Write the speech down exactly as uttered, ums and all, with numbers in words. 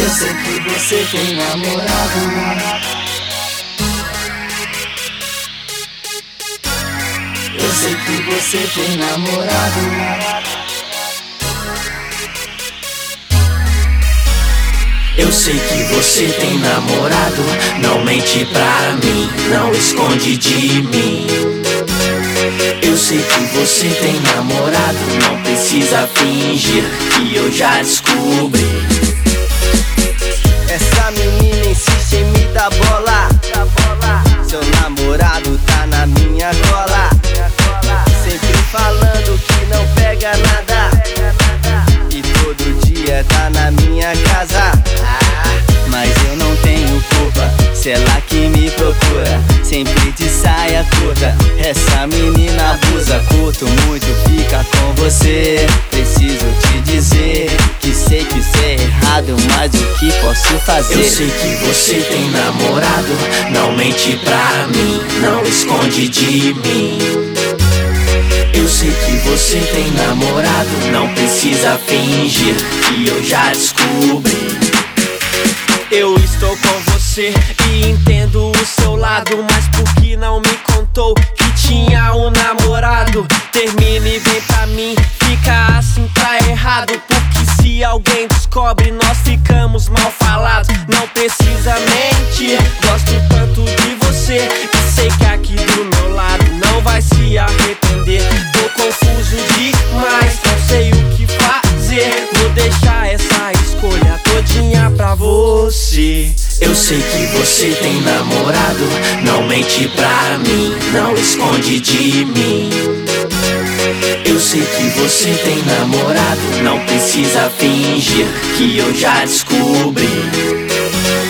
Eu sei que você tem namorado. Eu sei que você tem namorado. Eu sei que você tem namorado. Não mente pra mim, não esconde de mim. Eu sei que você tem namorado. Não precisa fingir que eu já descobri. Essa menina insiste em me dar bola. Seu namorado tá na minha cola, sempre falando que não pega nada, e todo dia tá na minha casa. Mas eu não tenho culpa, se ela que me procura, sempre de saia curta. Essa menina abusa, curto muito, fica com você. Preciso te dizer que sei que isso é errado, mas o que posso fazer? Eu sei que você tem namorado. Não mente pra mim, não esconde de mim. Eu sei que você tem namorado. Não precisa fingir que eu já descobri. Eu estou com você e entendo o seu lado, mas por que não me contou que tinha um namorado? Termina e vem pra mim, fica assim tá errado, porque se alguém descobre nós ficamos mal falados. Não precisa mentir, gosto tanto de você e sei que aqui do meu lado não vai se arrepender. Tô confuso demais, não sei o que fazer, vou deixar essa escolha todinha pra você. Eu sei que você tem namorado. Não mente pra mim, não esconde de mim. Eu sei que você tem namorado. Não precisa fingir que eu já descobri.